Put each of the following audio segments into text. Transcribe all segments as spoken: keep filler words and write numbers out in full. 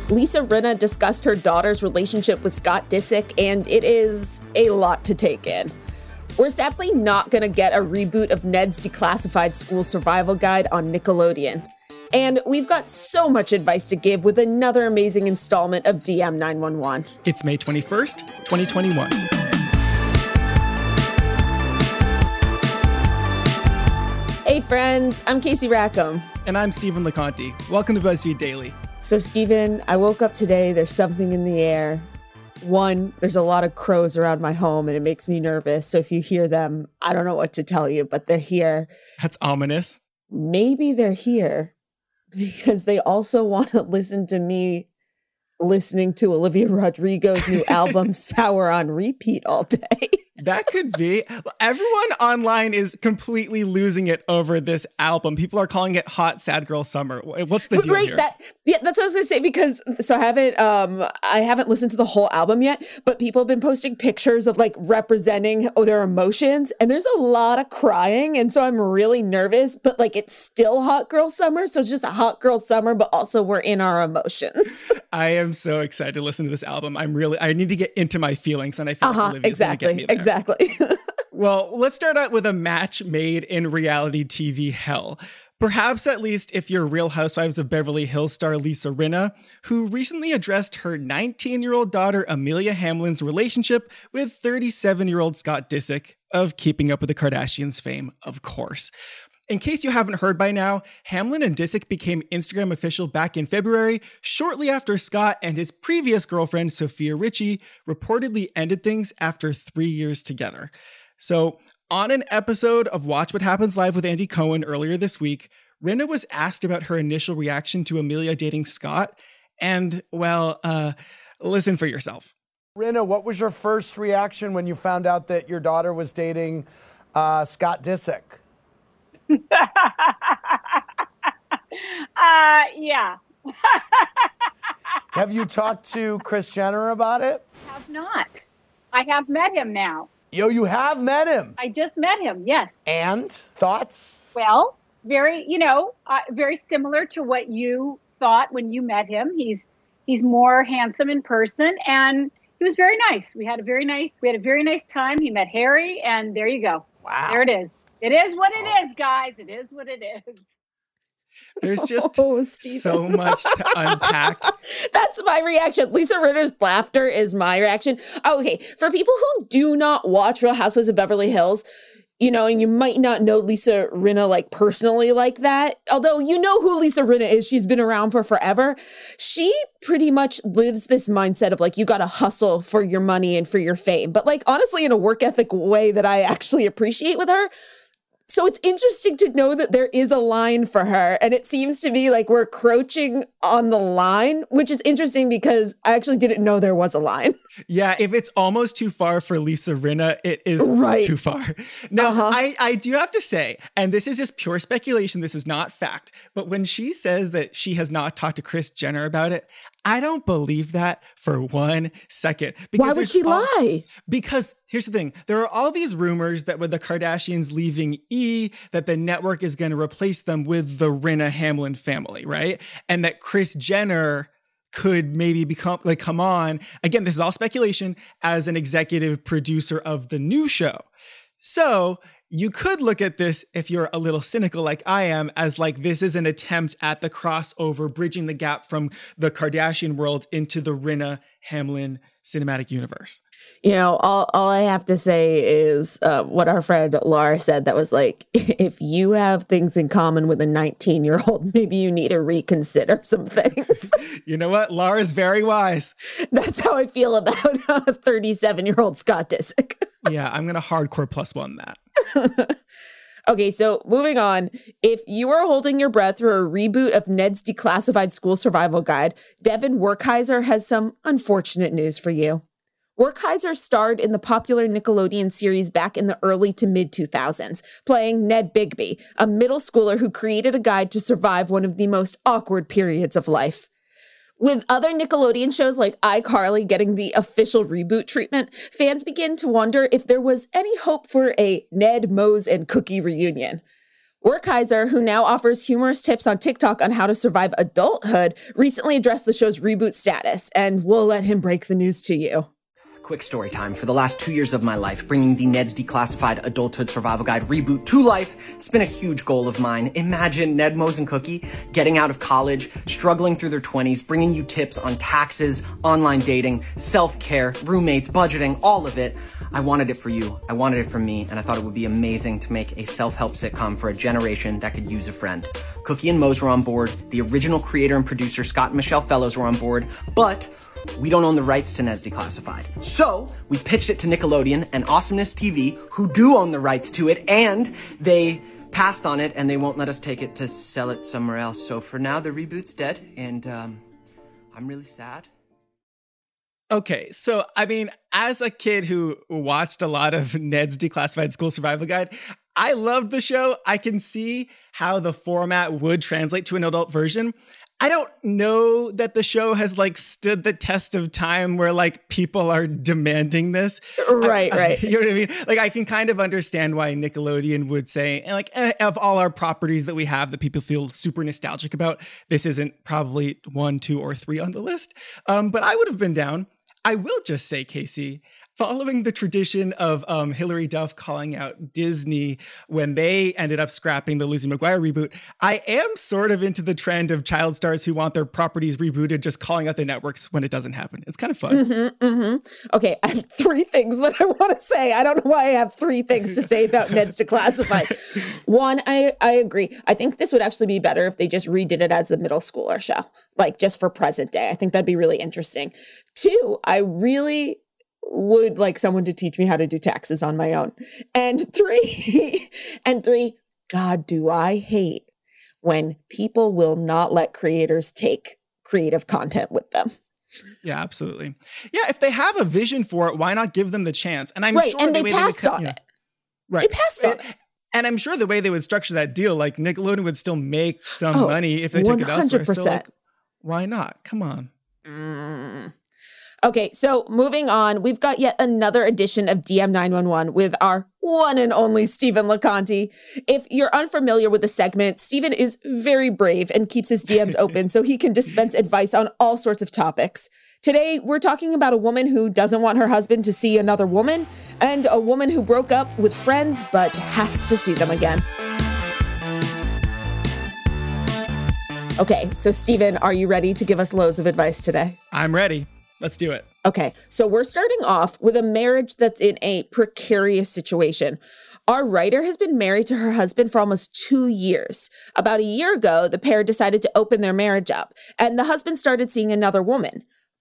Lisa Rinna discussed her daughter's relationship with Scott Disick, and it is a lot to take in. We're sadly not going to get a reboot of Ned's Declassified School Survival Guide on Nickelodeon. And we've got so much advice to give with another amazing installment of D M nine one one. It's May twenty-first, twenty twenty-one. Hey friends, I'm Casey Rackham. And I'm Stephen LeConte. Welcome to BuzzFeed Daily. So Stephen, I woke up today, there's something in the air. One, there's a lot of crows around my home and it makes me nervous. So if you hear them, I don't know what to tell you, but they're here. That's ominous. Maybe they're here because they also want to listen to me listening to Olivia Rodrigo's new album, Sour, on repeat all day. That could be. Everyone online is completely losing it over this album. People are calling it Hot Sad Girl Summer. What's the deal right, here? That, yeah, that's what I was gonna say, because so I haven't um I haven't listened to the whole album yet, but people have been posting pictures of like representing oh, their emotions, and there's a lot of crying, and so I'm really nervous, but like it's still Hot Girl Summer, so it's just a Hot Girl Summer, but also we're in our emotions. I am so excited to listen to this album. I'm really I need to get into my feelings, and I feel uh-huh, like Olivia's exactly, gonna get me there. Exactly. Well, let's start out with a match made in reality T V hell. Perhaps at least if you're Real Housewives of Beverly Hills star Lisa Rinna, who recently addressed her nineteen-year-old daughter Amelia Hamlin's relationship with thirty-seven-year-old Scott Disick of Keeping Up with the Kardashians fame, of course. In case you haven't heard by now, Hamlin and Disick became Instagram official back in February, shortly after Scott and his previous girlfriend, Sophia Richie, reportedly ended things after three years together. So, on an episode of Watch What Happens Live with Andy Cohen earlier this week, Rinna was asked about her initial reaction to Amelia dating Scott, and, well, uh, listen for yourself. Rinna, what was your first reaction when you found out that your daughter was dating uh, Scott Disick? uh, yeah. Have you talked to Kris Jenner about it? I have not. I have met him now. Yo, you have met him? I just met him, yes. And? Thoughts? Well, very, you know, uh, very similar to what you thought when you met him. He's he's more handsome in person, and he was very nice. We had a very nice, we had a very nice time. He met Harry, and there you go. Wow. There it is. It is what it is, guys. It is what it is. There's just oh, so much to unpack. That's my reaction. Lisa Rinna's laughter is my reaction. Oh, okay, for people who do not watch Real Housewives of Beverly Hills, you know, and you might not know Lisa Rinna like personally like that, although you know who Lisa Rinna is, she's been around for forever. She pretty much lives this mindset of like, you got to hustle for your money and for your fame, but like honestly in a work ethic way that I actually appreciate with her. So it's interesting to know that there is a line for her, and it seems to be like we're crouching on the line, which is interesting because I actually didn't know there was a line. Yeah, if it's almost too far for Lisa Rinna, it is right. too far. Now, uh-huh. I, I do have to say, and this is just pure speculation, this is not fact, but when she says that she has not talked to Kris Jenner about it, I don't believe that for one second. Why would she all, lie? Because here's the thing. There are all these rumors that with the Kardashians leaving E, that the network is going to replace them with the Rinna Hamlin family, right? And that Kris Jenner could maybe become, like, come on. Again, this is all speculation as an executive producer of the new show. So you could look at this, if you're a little cynical like I am, as like this is an attempt at the crossover, bridging the gap from the Kardashian world into the Rinna Hamlin cinematic universe. You know, all, all I have to say is uh, what our friend Laura said, that was like, if you have things in common with a nineteen-year-old, maybe you need to reconsider some things. You know what? Laura's very wise. That's how I feel about uh, thirty-seven-year-old Scott Disick. Yeah, I'm going to hardcore plus one that. Okay, so moving on. If you are holding your breath for a reboot of Ned's Declassified School Survival Guide, Devin Werkheiser has some unfortunate news for you. Werkheiser starred in the popular Nickelodeon series back in the early to mid two thousands, playing Ned Bigby, a middle schooler who created a guide to survive one of the most awkward periods of life. With other Nickelodeon shows like iCarly getting the official reboot treatment, fans begin to wonder if there was any hope for a Ned, Mose, and Cookie reunion. Werkheiser, who now offers humorous tips on TikTok on how to survive adulthood, recently addressed the show's reboot status, and we'll let him break the news to you. Quick story time. For the last two years of my life, bringing the Ned's Declassified Adulthood Survival Guide reboot to life, it's been a huge goal of mine. Imagine Ned, Mose, and Cookie getting out of college, struggling through their twenties, bringing you tips on taxes, online dating, self-care, roommates, budgeting, all of it. I wanted it for you. I wanted it for me, and I thought it would be amazing to make a self-help sitcom for a generation that could use a friend. Cookie and Mose were on board. The original creator and producer, Scott and Michelle Fellows, were on board, but we don't own the rights to Ned's Declassified. So we pitched it to Nickelodeon and Awesomeness T V, who do own the rights to it, and they passed on it, and they won't let us take it to sell it somewhere else. So for now, the reboot's dead, and um, I'm really sad. Okay, so I mean, as a kid who watched a lot of Ned's Declassified School Survival Guide, I loved the show. I can see how the format would translate to an adult version. I don't know that the show has like stood the test of time where like people are demanding this. Right, I, right. I, you know what I mean? Like I can kind of understand why Nickelodeon would say, and like eh, of all our properties that we have that people feel super nostalgic about, this isn't probably one, two, or three on the list. Um, but I would have been down. I will just say, Casey, following the tradition of um, Hilary Duff calling out Disney when they ended up scrapping the Lizzie McGuire reboot, I am sort of into the trend of child stars who want their properties rebooted, just calling out the networks when it doesn't happen. It's kind of fun. Mm-hmm, mm-hmm. Okay, I have three things that I want to say. I don't know why I have three things to say about Ned's Declassified. One, I, I agree. I think this would actually be better if they just redid it as a middle schooler show, like just for present day. I think that'd be really interesting. Two, I really would like someone to teach me how to do taxes on my own. And three, and three, God, do I hate when people will not let creators take creative content with them. Yeah, absolutely. Yeah, if they have a vision for it, why not give them the chance? And I'm right, sure and the they way passed they would, on yeah. it. Right. They passed on it. And I'm sure the way they would structure that deal, like Nickelodeon would still make some Oh, money if they took it elsewhere. So one hundred percent. like, why not? Come on. Mm. Okay, so moving on, we've got yet another edition of D M nine one one with our one and only Stephen LeConte. If you're unfamiliar with the segment, Stephen is very brave and keeps his D Ms open so he can dispense advice on all sorts of topics. Today, we're talking about a woman who doesn't want her husband to see another woman, and a woman who broke up with friends but has to see them again. Okay, so Stephen, are you ready to give us loads of advice today? I'm ready. Let's do it. Okay, so we're starting off with a marriage that's in a precarious situation. Our writer has been married to her husband for almost two years. About a year ago, the pair decided to open their marriage up, and the husband started seeing another woman.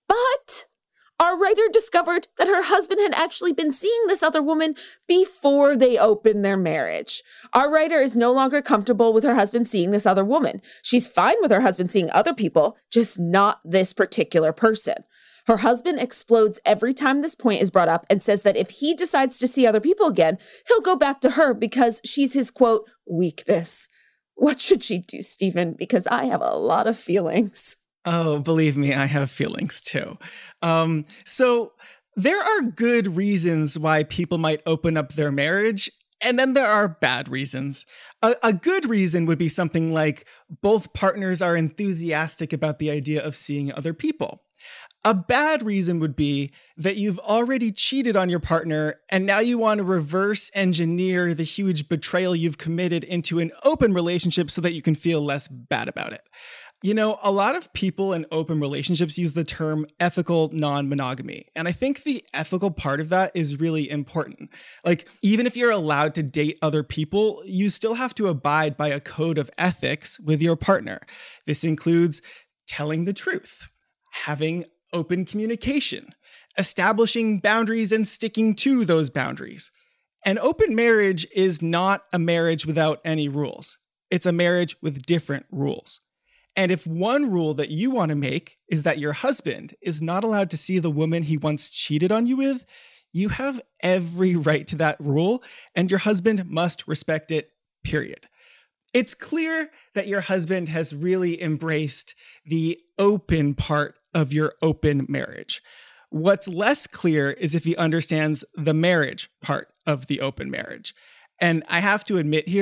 But our writer discovered that her husband had actually been seeing this other woman before they opened their marriage. Our writer is no longer comfortable with her husband seeing this other woman. She's fine with her husband seeing other people, just not this particular person. Her husband explodes every time this point is brought up and says that if he decides to see other people again, he'll go back to her because she's his, quote, weakness. What should she do, Stephen? Because I have a lot of feelings. Oh, believe me, I have feelings too. Um, so there are good reasons why people might open up their marriage, and then there are bad reasons. A, a good reason would be something like both partners are enthusiastic about the idea of seeing other people. A bad reason would be that you've already cheated on your partner and now you want to reverse engineer the huge betrayal you've committed into an open relationship so that you can feel less bad about it. You know, a lot of people in open relationships use the term ethical non-monogamy. And I think the ethical part of that is really important. Like, even if you're allowed to date other people, you still have to abide by a code of ethics with your partner. This includes telling the truth, having open communication, establishing boundaries and sticking to those boundaries. An open marriage is not a marriage without any rules. It's a marriage with different rules. And if one rule that you want to make is that your husband is not allowed to see the woman he once cheated on you with, you have every right to that rule, and your husband must respect it, period. It's clear that your husband has really embraced the open part of your open marriage. What's less clear is if he understands the marriage part of the open marriage. And I have to admit here,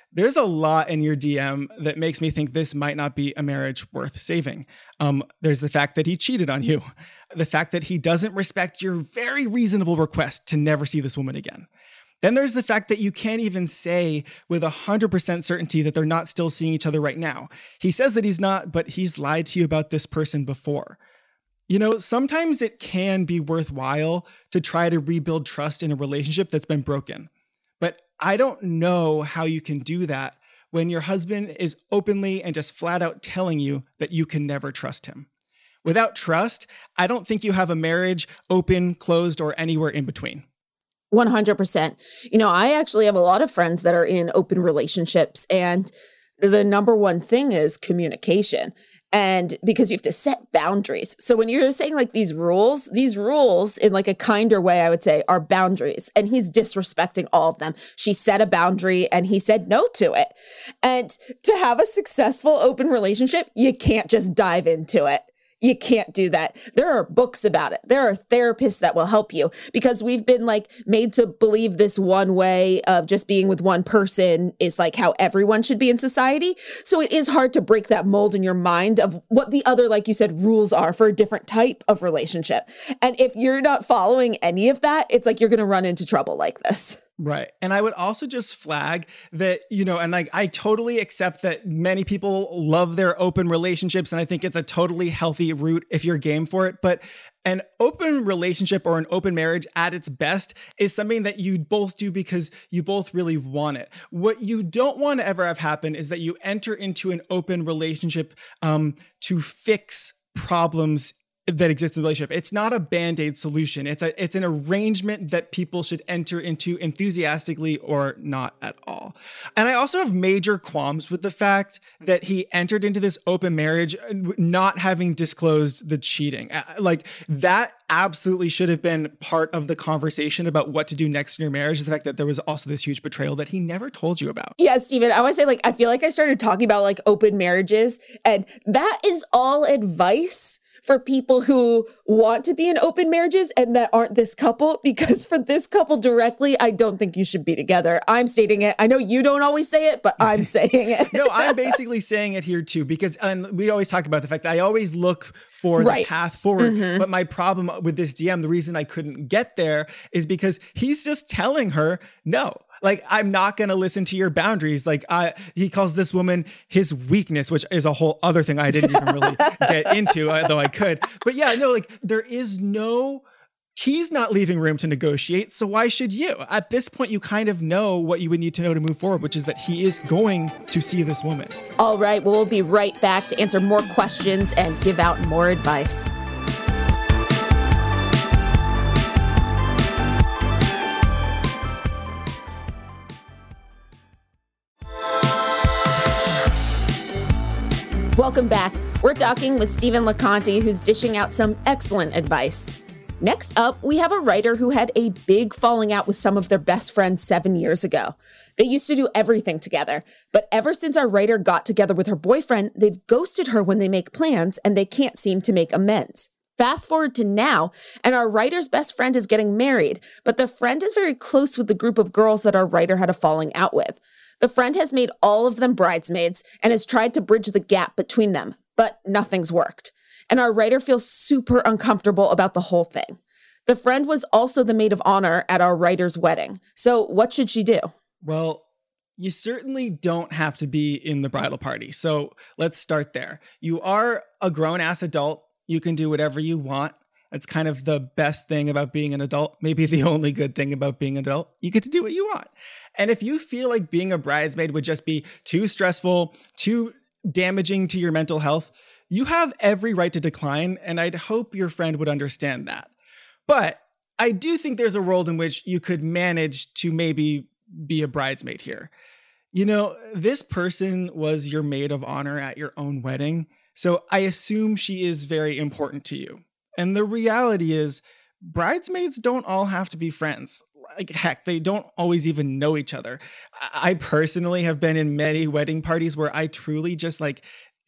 There's a lot in your D M that makes me think this might not be a marriage worth saving. Um, there's the fact that he cheated on you, the fact that he doesn't respect your very reasonable request to never see this woman again. Then there's the fact that you can't even say with one hundred percent certainty that they're not still seeing each other right now. He says that he's not, but he's lied to you about this person before. You know, sometimes it can be worthwhile to try to rebuild trust in a relationship that's been broken. But I don't know how you can do that when your husband is openly and just flat out telling you that you can never trust him. Without trust, I don't think you have a marriage open, closed, or anywhere in between. one hundred percent. You know, I actually have a lot of friends that are in open relationships, and the number one thing is communication. And because you have to set boundaries. So when you're saying like these rules, these rules in like a kinder way, I would say, are boundaries. And he's disrespecting all of them. She set a boundary and he said no to it. And to have a successful open relationship, you can't just dive into it. You can't do that. There are books about it. There are therapists that will help you, because we've been like made to believe this one way of just being with one person is like how everyone should be in society. So it is hard to break that mold in your mind of what the other, like you said, rules are for a different type of relationship. And if you're not following any of that, it's like you're going to run into trouble like this. Right. And I would also just flag that, you know, and like, I totally accept that many people love their open relationships. And I think it's a totally healthy route if you're game for it. But an open relationship or an open marriage at its best is something that you both do because you both really want it. What you don't want to ever have happen is that you enter into an open relationship um, to fix problems that exist in the relationship. It's not a band-aid solution. It's a it's an arrangement that people should enter into enthusiastically or not at all. And I also have major qualms with the fact that he entered into this open marriage not having disclosed the cheating. Like, that absolutely should have been part of the conversation about what to do next in your marriage, is the fact that there was also this huge betrayal that he never told you about. Yeah, Stephen, I want to say, like, I feel like I started talking about like open marriages, and that is all advice for people who want to be in open marriages and that aren't this couple, because for this couple directly, I don't think you should be together. I'm stating it. I know you don't always say it, but I'm saying it. No, I'm basically saying it here too, because and we always talk about the fact that I always look for right. the path forward. Mm-hmm. But my problem with this D M, the reason I couldn't get there is because he's just telling her no. Like, I'm not going to listen to your boundaries. Like, I, he calls this woman his weakness, which is a whole other thing I didn't even really get into, though I could. But yeah, no, like, there is no, he's not leaving room to negotiate. So why should you? At this point, you kind of know what you would need to know to move forward, which is that he is going to see this woman. All right. Well, we'll be right back to answer more questions and give out more advice. Welcome back. We're talking with Stephen LeConte, who's dishing out some excellent advice. Next up, we have a writer who had a big falling out with some of their best friends seven years ago. They used to do everything together, but ever since our writer got together with her boyfriend, they've ghosted her when they make plans, and they can't seem to make amends. Fast forward to now, and our writer's best friend is getting married, but the friend is very close with the group of girls that our writer had a falling out with. The friend has made all of them bridesmaids and has tried to bridge the gap between them, but nothing's worked. And our writer feels super uncomfortable about the whole thing. The friend was also the maid of honor at our writer's wedding. So what should she do? Well, you certainly don't have to be in the bridal party. So let's start there. You are a grown-ass adult. You can do whatever you want. That's kind of the best thing about being an adult. Maybe the only good thing about being an adult. You get to do what you want. And if you feel like being a bridesmaid would just be too stressful, too damaging to your mental health, you have every right to decline, and I'd hope your friend would understand that. But I do think there's a world in which you could manage to maybe be a bridesmaid here. You know, this person was your maid of honor at your own wedding, so I assume she is very important to you. And the reality is, bridesmaids don't all have to be friends. Like, heck, they don't always even know each other. I personally have been in many wedding parties where I truly just like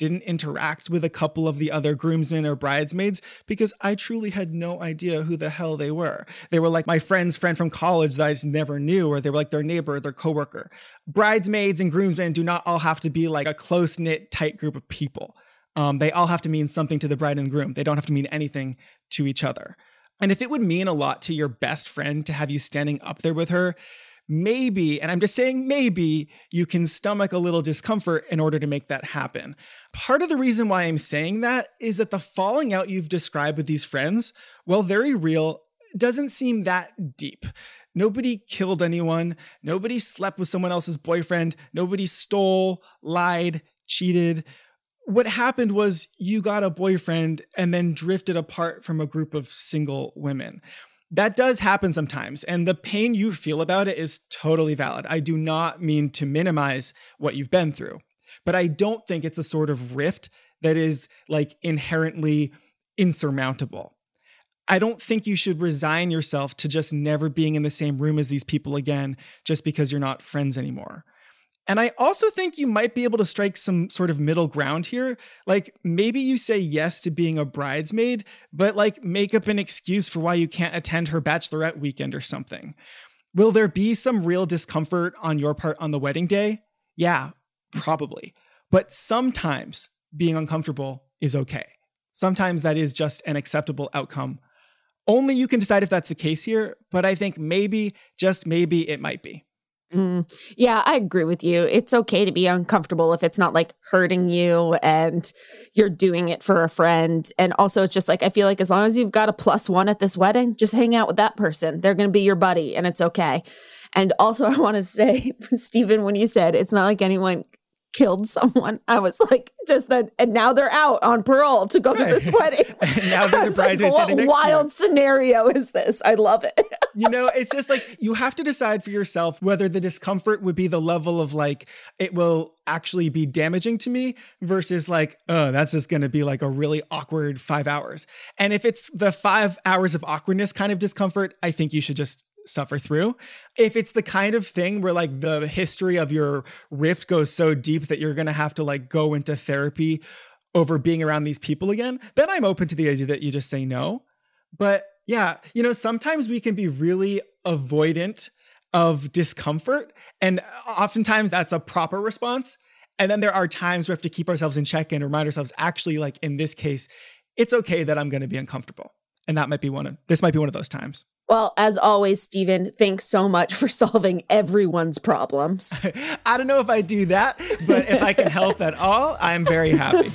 didn't interact with a couple of the other groomsmen or bridesmaids because I truly had no idea who the hell they were. They were like my friend's friend from college that I just never knew, or they were like their neighbor or their coworker. Bridesmaids and groomsmen do not all have to be like a close-knit, tight group of people. Um, they all have to mean something to the bride and the groom. They don't have to mean anything to each other. And if it would mean a lot to your best friend to have you standing up there with her, maybe, and I'm just saying maybe, you can stomach a little discomfort in order to make that happen. Part of the reason why I'm saying that is that the falling out you've described with these friends, while very real, doesn't seem that deep. Nobody killed anyone. Nobody slept with someone else's boyfriend. Nobody stole, lied, cheated. What happened was you got a boyfriend and then drifted apart from a group of single women. That does happen sometimes, and the pain you feel about it is totally valid. I do not mean to minimize what you've been through, but I don't think it's a sort of rift that is like inherently insurmountable. I don't think you should resign yourself to just never being in the same room as these people again just because you're not friends anymore. And I also think you might be able to strike some sort of middle ground here. Like maybe you say yes to being a bridesmaid, but like make up an excuse for why you can't attend her bachelorette weekend or something. Will there be some real discomfort on your part on the wedding day? Yeah, probably. But sometimes being uncomfortable is okay. Sometimes that is just an acceptable outcome. Only you can decide if that's the case here, but I think maybe, just maybe, it might be. Mm, yeah, I agree with you. It's okay to be uncomfortable if it's not like hurting you and you're doing it for a friend. And also it's just like, I feel like as long as you've got a plus one at this wedding, just hang out with that person. They're going to be your buddy and it's okay. And also I want to say, Stephen, when you said it's not like anyone killed someone, I was like, just that, and now they're out on parole to go right. to this wedding. And now they're the bridesmaids. Like, what wild scenario is this? I love it. You know, it's just like, you have to decide for yourself whether the discomfort would be the level of like, it will actually be damaging to me versus like, oh, that's just going to be like a really awkward five hours. And if it's the five hours of awkwardness kind of discomfort, I think you should just suffer through. If it's the kind of thing where like the history of your rift goes so deep that you're going to have to like go into therapy over being around these people again, then I'm open to the idea that you just say no. But yeah, you know, sometimes we can be really avoidant of discomfort, and oftentimes that's a proper response. And then there are times we have to keep ourselves in check and remind ourselves, actually, like in this case, it's okay that I'm going to be uncomfortable. And that might be one of, this might be one of those times. Well, as always, Stephen, thanks so much for solving everyone's problems. I don't know if I do that, but if I can help at all, I'm very happy.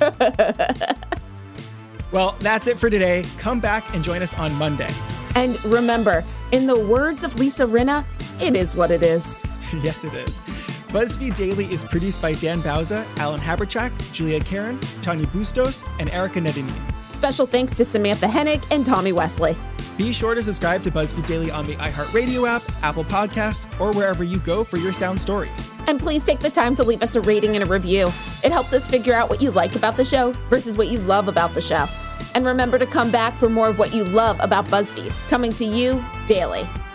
Well, that's it for today. Come back and join us on Monday. And remember, in the words of Lisa Rinna, it is what it is. Yes, it is. BuzzFeed Daily is produced by Dan Bauza, Alan Haberchak, Julia Karen, Tanya Bustos, and Erica Nedinin. Special thanks to Samantha Hennig and Tommy Wesley. Be sure to subscribe to BuzzFeed Daily on the iHeartRadio app, Apple Podcasts, or wherever you go for your sound stories. And please take the time to leave us a rating and a review. It helps us figure out what you like about the show versus what you love about the show. And remember to come back for more of what you love about BuzzFeed, coming to you daily.